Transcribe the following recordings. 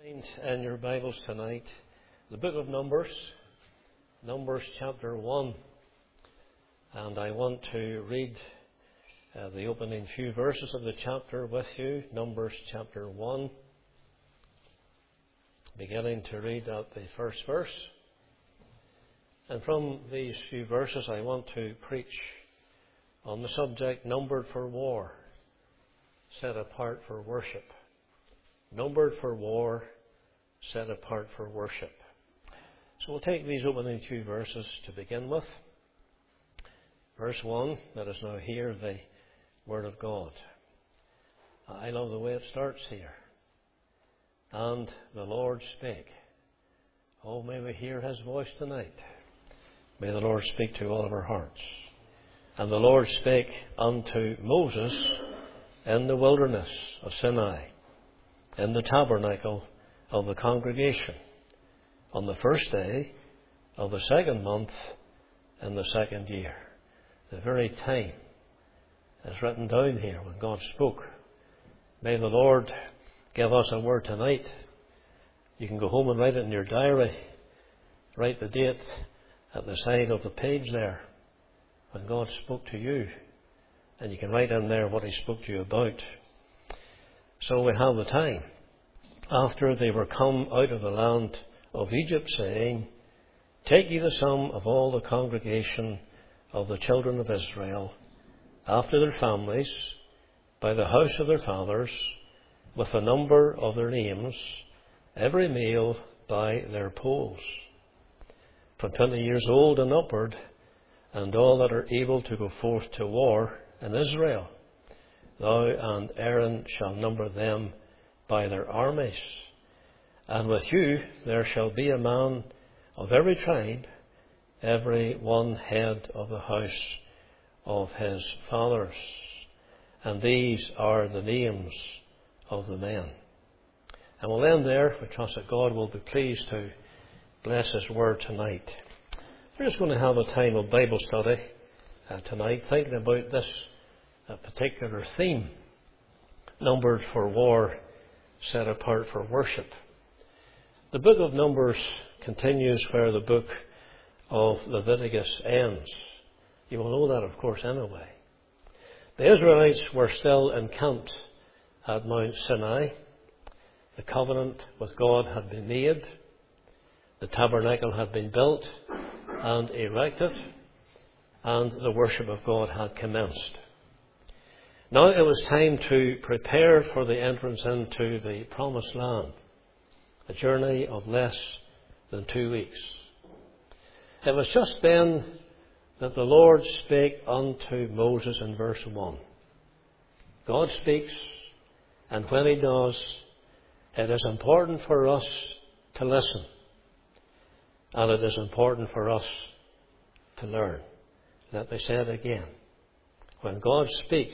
Find in your Bibles tonight the book of Numbers, Numbers chapter 1. And I want to read the opening few verses of the chapter with you. Numbers chapter 1, beginning to read at the first verse. And from these few verses I want to preach on the subject, numbered for war, set apart for worship. Numbered for war, set apart for worship. So we'll take these opening few verses to begin with. Verse 1, let us now hear the Word of God. I love the way it starts here. And the Lord spake. Oh, may we hear His voice tonight. May the Lord speak to all of our hearts. And the Lord spake unto Moses in the wilderness of Sinai, in the tabernacle of the congregation, on the first day of the second month in the second year. The very time is written down here when God spoke. May the Lord give us a word tonight. You can go home and write it in your diary. Write the date at the side of the page there when God spoke to you. And you can write in there what He spoke to you about. So we have the time. After they were come out of the land of Egypt, saying, Take ye the sum of all the congregation of the children of Israel, after their families, by the house of their fathers, with the number of their names, every male by their polls, from 20 years old and upward, and all that are able to go forth to war in Israel. Thou and Aaron shall number them by their armies. And with you there shall be a man of every tribe, every one head of the house of his fathers. And these are the names of the men. And we'll end there. We trust that God will be pleased to bless His word tonight. We're just going to have a time of Bible study tonight, thinking about this particular theme, numbered for war, set apart for worship. The book of Numbers continues where the book of Leviticus ends. You will know that, of course, anyway. The Israelites were still encamped at Mount Sinai. The covenant with God had been made. The tabernacle had been built and erected, and the worship of God had commenced. Now it was time to prepare for the entrance into the Promised Land, a journey of less than 2 weeks. It was just then that the Lord spake unto Moses in verse 1. God speaks, and when He does, it is important for us to listen, and it is important for us to learn. Let me say it again. When God speaks,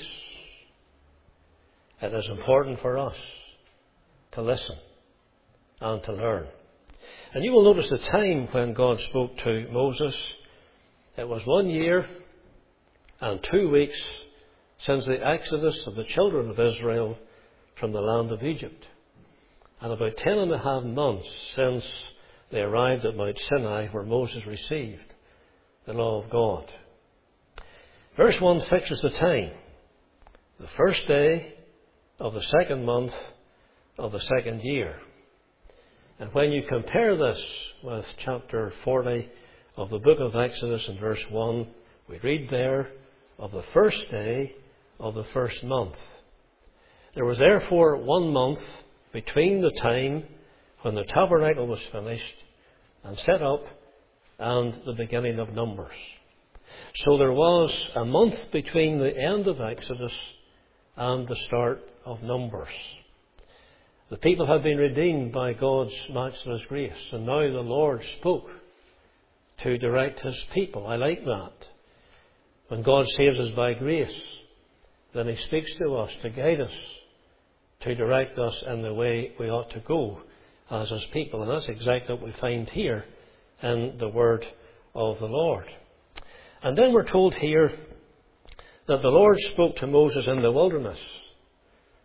it is important for us to listen and to learn. And you will notice the time when God spoke to Moses. It was 1 year and 2 weeks since the exodus of the children of Israel from the land of Egypt, and about 10.5 months since they arrived at Mount Sinai, where Moses received the law of God. Verse 1 fixes the time, the first day of the second month of the second year. And when you compare this with chapter 40 of the book of Exodus in verse 1, we read there of the first day of the first month. There was therefore 1 month between the time when the tabernacle was finished and set up and the beginning of Numbers. So there was a month between the end of Exodus and the start of Numbers. The people had been redeemed by God's matchless grace, and now the Lord spoke to direct His people. I like that. When God saves us by grace, then He speaks to us to guide us, to direct us in the way we ought to go as His people. And that's exactly what we find here in the word of the Lord. And then we're told here that the Lord spoke to Moses in the wilderness.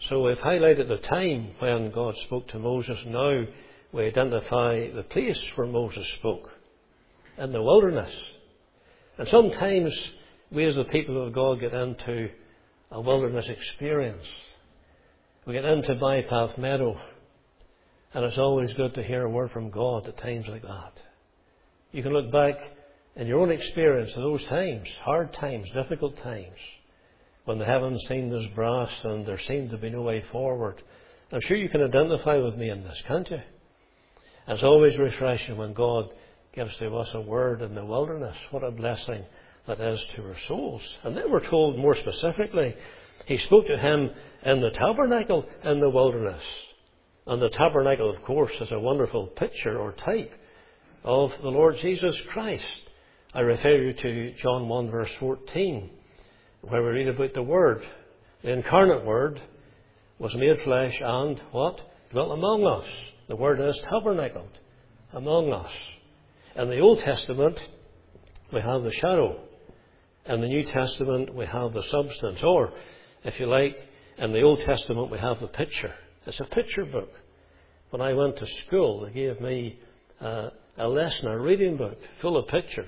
So we've highlighted the time when God spoke to Moses. Now we identify the place where Moses spoke, in the wilderness. And sometimes we as the people of God get into a wilderness experience. We get into Bypath Meadow, and it's always good to hear a word from God at times like that. You can look back in your own experience of those times, hard times, difficult times, when the heavens seemed as brass and there seemed to be no way forward. I'm sure you can identify with me in this, can't you? It's always refreshing when God gives to us a word in the wilderness. What a blessing that is to our souls. And then we're told more specifically, He spoke to him in the tabernacle in the wilderness. And the tabernacle, of course, is a wonderful picture or type of the Lord Jesus Christ. I refer you to John 1 verse 14, where we read about the Word. The incarnate Word was made flesh and what? Dwelt among us. The Word is tabernacled among us. In the Old Testament, we have the shadow. In the New Testament, we have the substance. Or, if you like, in the Old Testament, we have the picture. It's a picture book. When I went to school, they gave me a lesson, a reading book, full of pictures.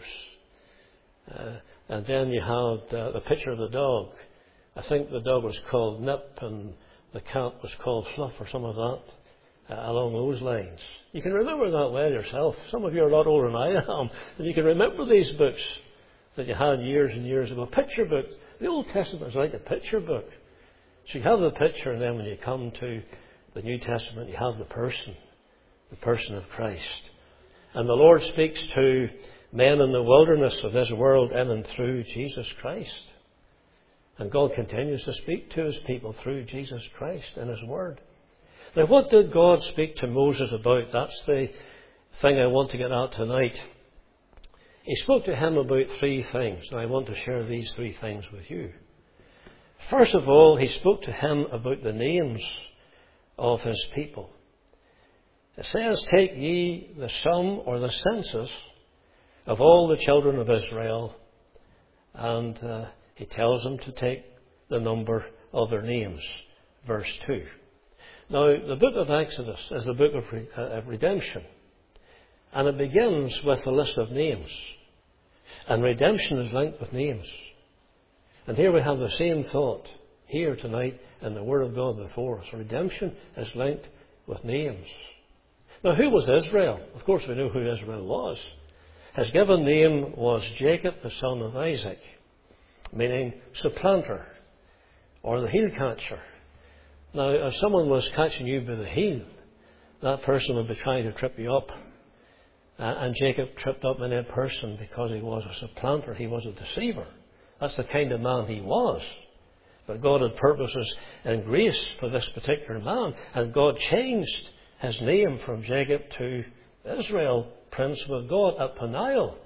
And then you had the picture of the dog. I think the dog was called Nip and the cat was called Fluff or some of that, along those lines. You can remember that well yourself. Some of you are a lot older than I am, and you can remember these books that you had years and years ago. Picture books. The Old Testament is like a picture book. So you have the picture, and then when you come to the New Testament, you have the person of Christ. And the Lord speaks to men in the wilderness of this world in and through Jesus Christ. And God continues to speak to His people through Jesus Christ and His Word. Now, what did God speak to Moses about? That's the thing I want to get at tonight. He spoke to him about three things, and I want to share these three things with you. First of all, He spoke to him about the names of His people. It says, "Take ye the sum or the census of all the children of Israel," and He tells them to take the number of their names. Verse 2. Now, the book of Exodus is the book of redemption. And it begins with a list of names. And redemption is linked with names. And here we have the same thought here tonight in the Word of God before us. Redemption is linked with names. Now, who was Israel? Of course, we know who Israel was. His given name was Jacob, the son of Isaac, meaning supplanter, or the heel catcher. Now, if someone was catching you by the heel, that person would be trying to trip you up. And Jacob tripped up many a person because he was a supplanter, he was a deceiver. That's the kind of man he was. But God had purposes and grace for this particular man, and God changed his name from Jacob to Israel, Prince with God, at Peniel,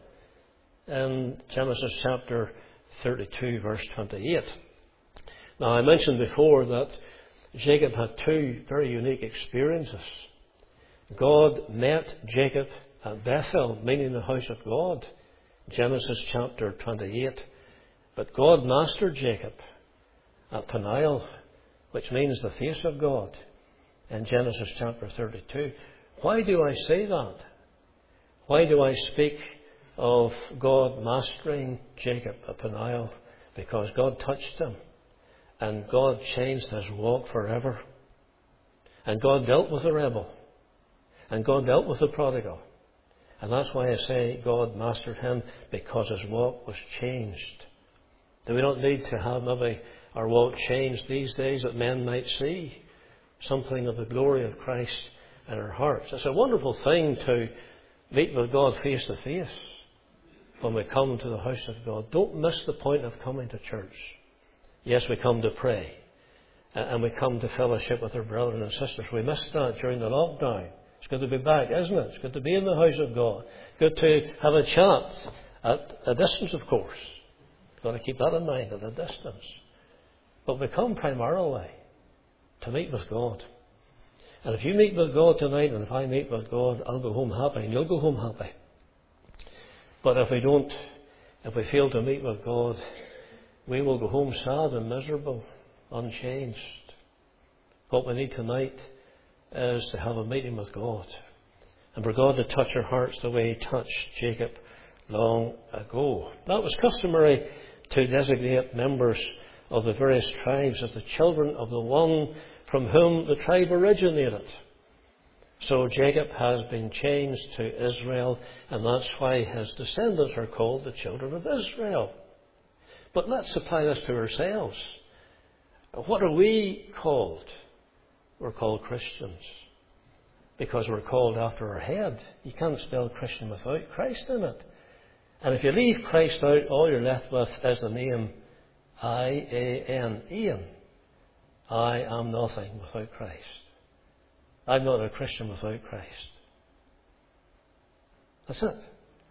in Genesis chapter 32, verse 28. Now, I mentioned before that Jacob had two very unique experiences. God met Jacob at Bethel, meaning the house of God, Genesis chapter 28. But God mastered Jacob at Peniel, which means the face of God, in Genesis chapter 32. Why do I say that? Why do I speak of God mastering Jacob at Peniel? Because God touched him, and God changed his walk forever. And God dealt with the rebel, and God dealt with the prodigal. And that's why I say God mastered him, because his walk was changed. Do we not need to have maybe our walk changed these days, that men might see something of the glory of Christ in our hearts? It's a wonderful thing to meet with God face to face when we come to the house of God. Don't miss the point of coming to church. Yes, we come to pray, and we come to fellowship with our brothers and sisters. We missed that during the lockdown. It's good to be back, isn't it? It's good to be in the house of God. Good to have a chat at a distance, of course. You've got to keep that in mind, at a distance. But we come primarily to meet with God. And if you meet with God tonight, and if I meet with God, I'll go home happy, and you'll go home happy. But if we don't, if we fail to meet with God, we will go home sad and miserable, unchanged. What we need tonight is to have a meeting with God, and for God to touch our hearts the way He touched Jacob long ago. That was customary to designate members of the various tribes as the children of the one from whom the tribe originated. So Jacob has been changed to Israel, and that's why his descendants are called the children of Israel. But let's apply this to ourselves. What are we called? We're called Christians, because we're called after our head. You can't spell Christian without Christ in it. And if you leave Christ out, all you're left with is the name I-A-N, Ian. I am nothing without Christ. I'm not a Christian without Christ. That's it.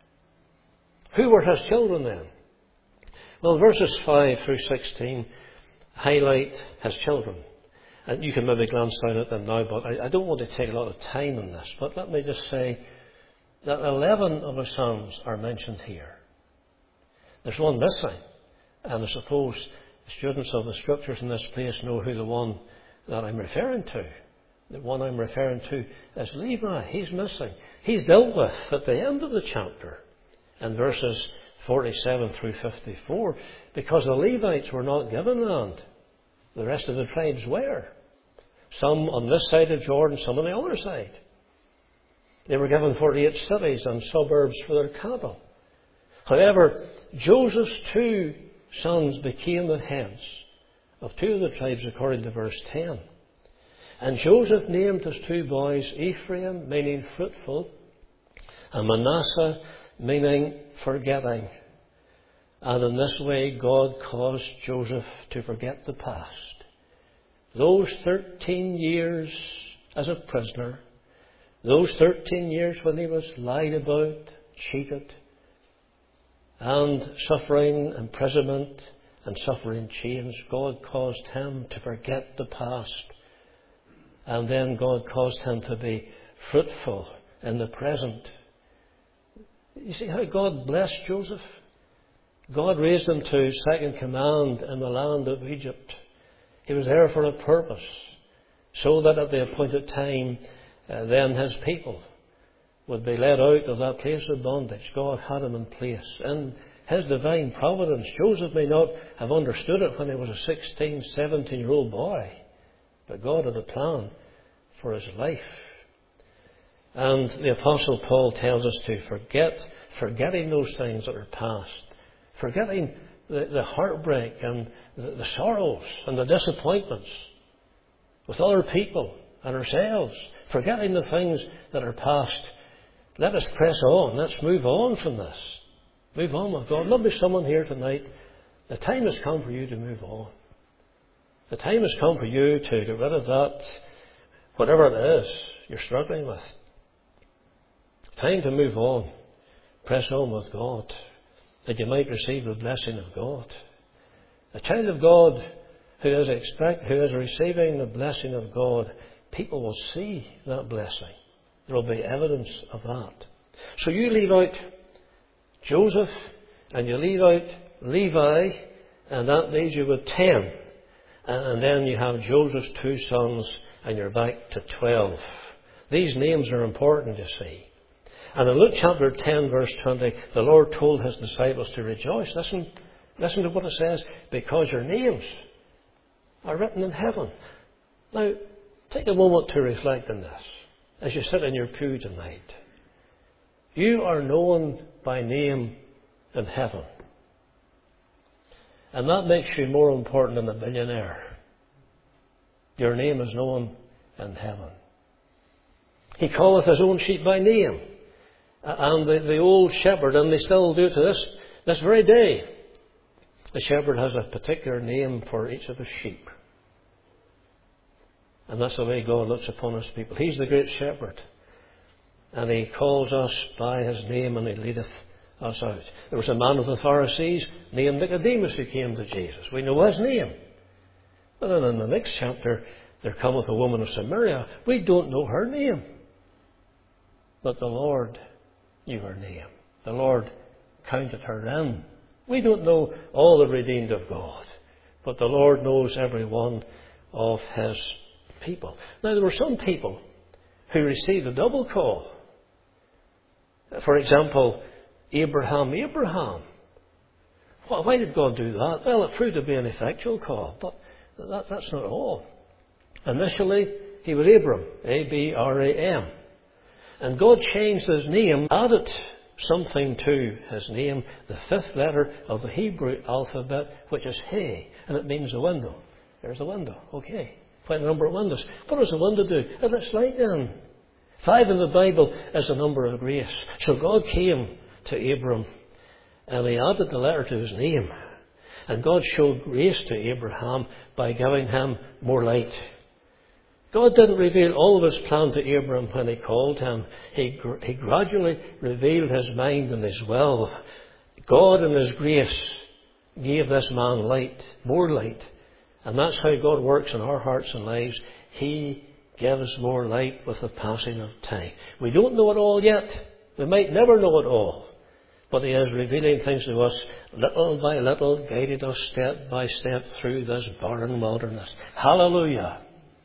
Who were his children then? Well, verses 5 through 16 highlight his children. And you can maybe glance down at them now, but I don't want to take a lot of time on this. But let me just say that 11 of his sons are mentioned here. There's one missing. And I suppose students of the Scriptures in this place know who the one that I'm referring to. The one I'm referring to is Levi. He's missing. He's dealt with at the end of the chapter in verses 47 through 54, because the Levites were not given land. The rest of the tribes were. Some on this side of Jordan, some on the other side. They were given 48 cities and suburbs for their cattle. However, Joseph's two sons became the heads of two of the tribes according to verse 10. And Joseph named his two boys Ephraim, meaning fruitful, and Manasseh, meaning forgetting. And in this way God caused Joseph to forget the past. Those 13 years as a prisoner, those 13 years when he was lied about, cheated, and suffering imprisonment and suffering chains, God caused him to forget the past. And then God caused him to be fruitful in the present. You see how God blessed Joseph? God raised him to second command in the land of Egypt. He was there for a purpose, so that at the appointed time, then his people would be led out of that place of bondage. God had him in place. In his divine providence, Joseph may not have understood it when he was a 16, 17-year-old boy, but God had a plan for his life. And the Apostle Paul tells us to forgetting those things that are past, forgetting the heartbreak and the sorrows and the disappointments with other people and ourselves, forgetting the things that are past. Let us press on. Let's move on from this. Move on with God. There'll be someone here tonight. The time has come for you to move on. The time has come for you to get rid of that, whatever it is you're struggling with. Time to move on. Press on with God, that you might receive the blessing of God. A child of God who is receiving the blessing of God, people will see that blessing. There will be evidence of that. So you leave out Joseph and you leave out Levi, and that leaves you with 10. And then you have Joseph's two sons, and you're back to 12. These names are important, you see. And in Luke chapter 10, verse 20, the Lord told his disciples to rejoice. Listen to what it says. Because your names are written in heaven. Now, take a moment to reflect on this as you sit in your pew tonight. You are known by name in heaven. And that makes you more important than a billionaire. Your name is known in heaven. He calleth his own sheep by name. And the old shepherd, and they still do it to this very day, the shepherd has a particular name for each of his sheep. And that's the way God looks upon his people. He's the great shepherd. And he calls us by his name, and he leadeth us out. There was a man of the Pharisees named Nicodemus who came to Jesus. We know his name. But then in the next chapter, there cometh a woman of Samaria. We don't know her name. But the Lord knew her name. The Lord counted her in. We don't know all the redeemed of God, but the Lord knows every one of his people. Now, there were some people who received a double call. For example, Abraham. Well, why did God do that? Well, it proved to be an effectual call, but that's not all. Initially, he was Abram, Abram. And God changed his name, added something to his name, the fifth letter of the Hebrew alphabet, which is He, and it means a window. There's a window, okay. Quite a number of windows. What does a window do? It lets light in. 5 in the Bible is the number of grace. So God came to Abram and he added the letter to his name. And God showed grace to Abraham by giving him more light. God didn't reveal all of his plan to Abram when he called him. He gradually revealed his mind and his will. God in his grace gave this man light, more light. And that's how God works in our hearts and lives. He gives more light with the passing of time. We don't know it all yet. We might never know it all. But He is revealing things to us little by little, guiding us step by step through this barren wilderness. Hallelujah.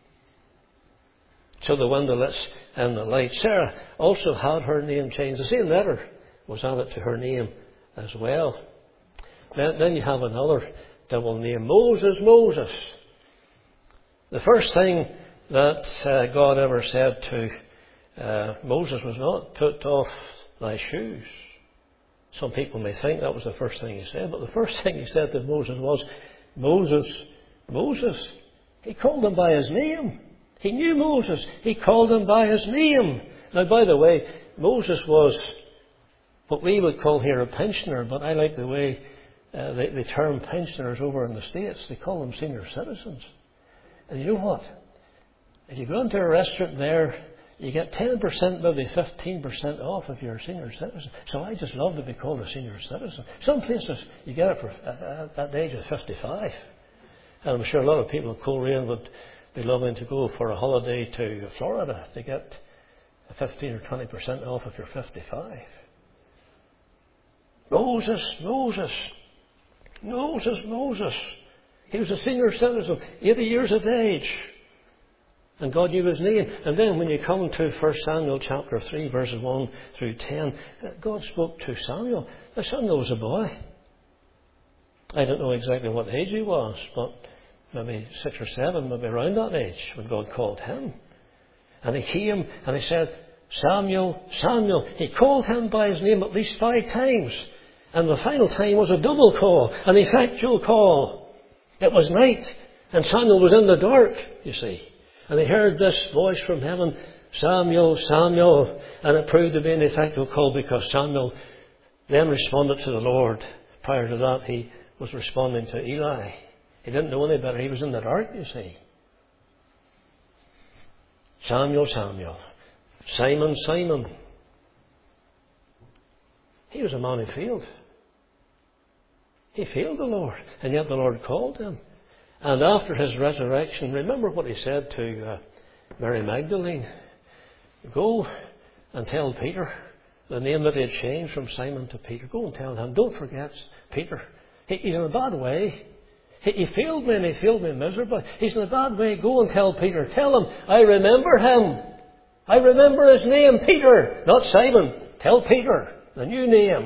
So the window lets in the light. Sarah also had her name changed. The same letter was added to her name as well. Then you have another double name. Moses. The first thing that God ever said to Moses was not, put off thy shoes. Some people may think that was the first thing He said, but the first thing He said to Moses was, Moses. He called him by his name. He knew Moses. He called him by his name. Now, by the way, Moses was what we would call here a pensioner, but I like the way the term pensioners over in the States. They call them senior citizens. And you know what? If you go into a restaurant there, you get 10%, maybe 15% off if you're a senior citizen. So I just love to be called a senior citizen. Some places you get it at the age of 55. And I'm sure a lot of people in Coleraine would be loving to go for a holiday to Florida to get 15 or 20% off if you're 55. Moses. He was a senior citizen, 80 years of age. And God knew his name. And then when you come to 1 Samuel chapter 3, verses 1 through 10, God spoke to Samuel. Now, Samuel was a boy. I don't know exactly what age he was, but maybe 6 or 7, maybe around that age when God called him. And he came and he said, Samuel. He called him by his name at least 5 times. And the final time was a double call, an effectual call. It was night, and Samuel was in the dark, you see. And he heard this voice from heaven, Samuel. And it proved to be an effectual call because Samuel then responded to the Lord. Prior to that, he was responding to Eli. He didn't know any better. He was in the dark, you see. Samuel. Simon. He was a man who failed. He failed the Lord. And yet the Lord called him. And after his resurrection, remember what he said to Mary Magdalene. Go and tell Peter the name that he had changed from Simon to Peter. Go and tell him. Don't forget Peter. He's in a bad way. He failed me and he failed me miserably. He's in a bad way. Go and tell Peter. Tell him, I remember him. I remember his name, Peter, not Simon. Tell Peter, the new name.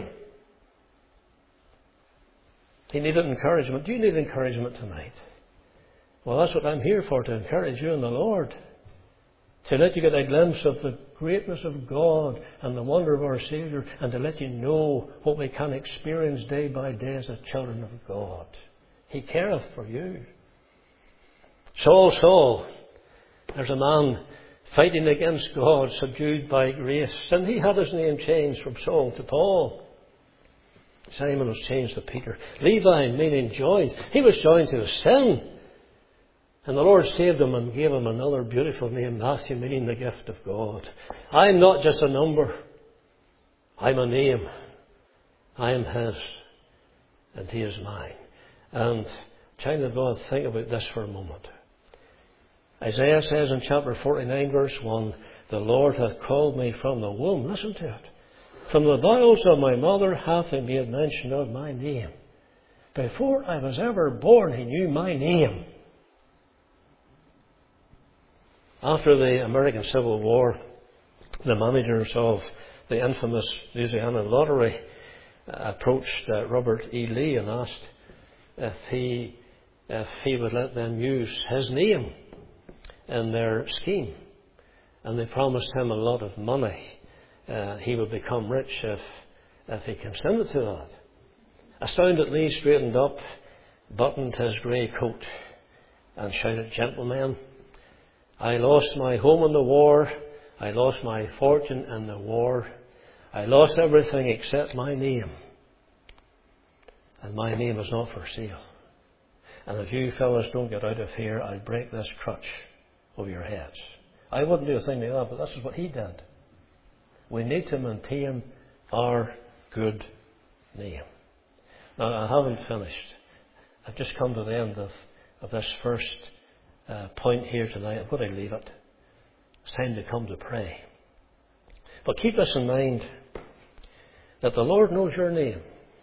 He needed encouragement. Do you need encouragement tonight? Well, that's what I'm here for, to encourage you in the Lord. To let you get a glimpse of the greatness of God and the wonder of our Saviour, and to let you know what we can experience day by day as the children of God. He careth for you. Saul, there's a man fighting against God, subdued by grace. And he had his name changed from Saul to Paul. Simon was changed to Peter. Levi, meaning joined. He was joined to his sin. And the Lord saved him and gave him another beautiful name, Matthew, meaning the gift of God. I'm not just a number. I'm a name. I am His. And He is mine. And, child of God, think about this for a moment. Isaiah says in chapter 49, verse 1, the Lord hath called me from the womb. Listen to it. From the bowels of my mother hath He made mention of my name. Before I was ever born, He knew my name. After the American Civil War, the managers of the infamous Louisiana Lottery approached Robert E. Lee and asked if he would let them use his name in their scheme. And they promised him a lot of money. He would become rich if he consented to that. Astounded, Lee straightened up, buttoned his grey coat, and shouted, "Gentlemen, I lost my home in the war. I lost my fortune in the war. I lost everything except my name. And my name is not for sale. And if you fellas don't get out of here, I'll break this crutch over your heads." I wouldn't do a thing like that, but this is what he did. We need to maintain our good name. Now, I haven't finished. I've just come to the end of this first point here tonight. I'm going to leave it. It's time to come to pray. But keep this in mind, that the Lord knows your name.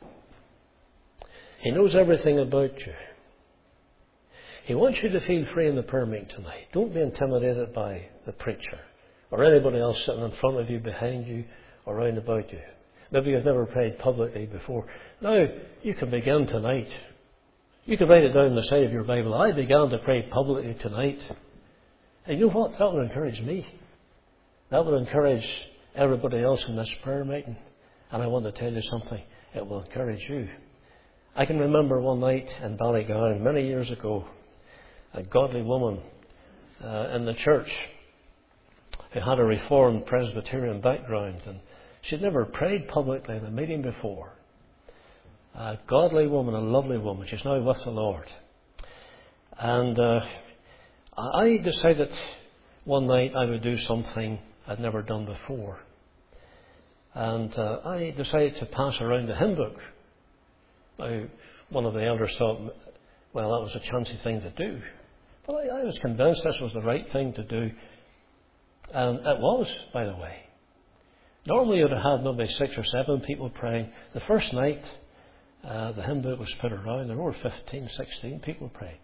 He knows everything about you. He wants you to feel free in the prayer meeting tonight. Don't be intimidated by the preacher or anybody else sitting in front of you, behind you, or round about you. Maybe you've never prayed publicly before. Now, you can begin tonight. You can write it down on the side of your Bible. I began to pray publicly tonight. And you know what? That will encourage me. That will encourage everybody else in this prayer meeting. And I want to tell you something. It will encourage you. I can remember one night in Ballygowan many years ago, a godly woman in the church who had a Reformed Presbyterian background, and she'd never prayed publicly in a meeting before. A godly woman, a lovely woman. She's now with the Lord. And I decided one night I would do something I'd never done before. And I decided to pass around the hymn book. Now, one of the elders thought, well, that was a chancy thing to do. But I was convinced this was the right thing to do. And it was, by the way. Normally you'd have had maybe 6 or 7 people praying. The first night, the hymn book was put around. There were 15, 16 people praying.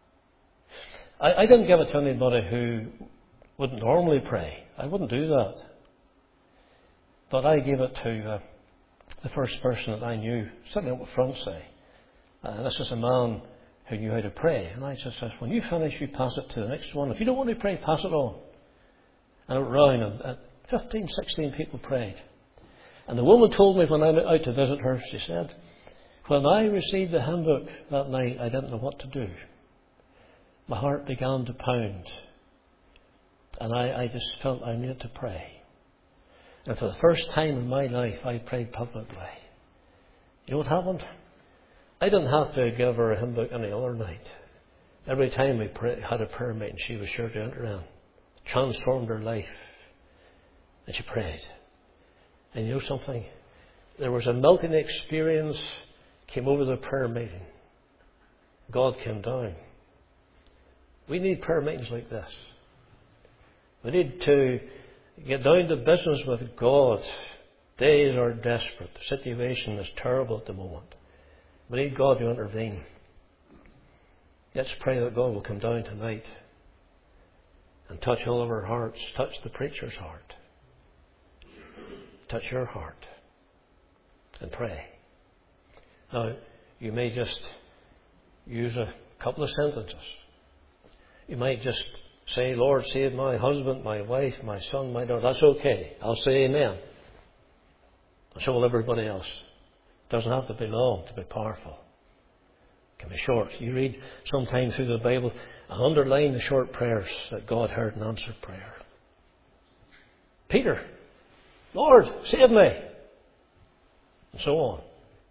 I didn't give it to anybody who wouldn't normally pray. I wouldn't do that. But I gave it to the first person that I knew, sitting up front, say. This is a man who knew how to pray. And I just said, when you finish, you pass it to the next one. If you don't want to pray, pass it on. And I went round, and 15, 16 people prayed. And the woman told me when I went out to visit her, she said, when I received the hymn book that night, I didn't know what to do. My heart began to pound. And I just felt I needed to pray. And for the first time in my life, I prayed publicly. You know what happened? I didn't have to give her a hymn book any other night. Every time we had a prayer meeting, she was sure to enter in. Transformed her life. And she prayed. And you know something? There was a melting experience came over the prayer meeting. God came down. We need prayer meetings like this. We need to get down to business with God. Days are desperate. The situation is terrible at the moment. We need God to intervene. Let's pray that God will come down tonight and touch all of our hearts. Touch the preacher's heart. Touch your heart. And pray. Now, you may just use a couple of sentences. You might just say, Lord, save my husband, my wife, my son, my daughter. That's okay. I'll say amen. And so will everybody else. It doesn't have to be long to be powerful. It can be short. You read sometime through the Bible and underline the short prayers that God heard and answered prayer. Peter, Lord, save me. And so on.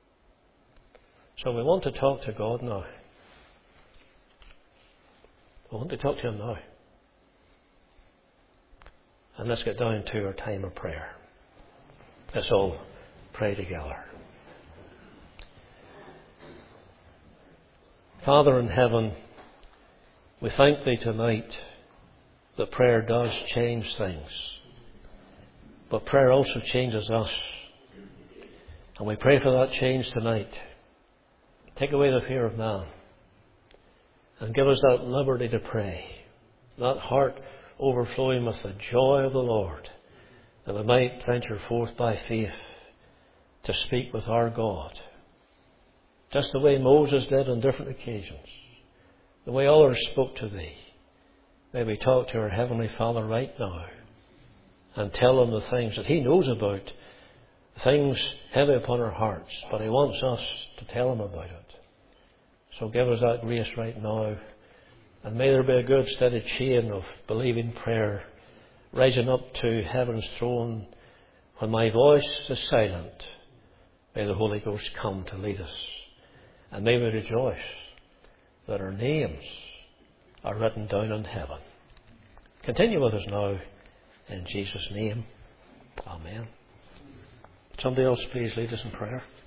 So we want to talk to God now. We want to talk to Him now. And let's get down to our time of prayer. Let's all pray together. Father in heaven, we thank Thee tonight that prayer does change things. But prayer also changes us. And we pray for that change tonight. Take away the fear of man. And give us that liberty to pray. That heart overflowing with the joy of the Lord, that we might venture forth by faith to speak with our God, just the way Moses did on different occasions, the way others spoke to Thee. May we talk to our Heavenly Father right now and tell Him the things that He knows about, things heavy upon our hearts, but He wants us to tell Him about it. So give us that grace right now, and may there be a good steady chain of believing prayer rising up to heaven's throne. When my voice is silent, may the Holy Ghost come to lead us, and may we rejoice that our names are written down in heaven. Continue with us now, in Jesus' name. Amen. Somebody else please lead us in prayer.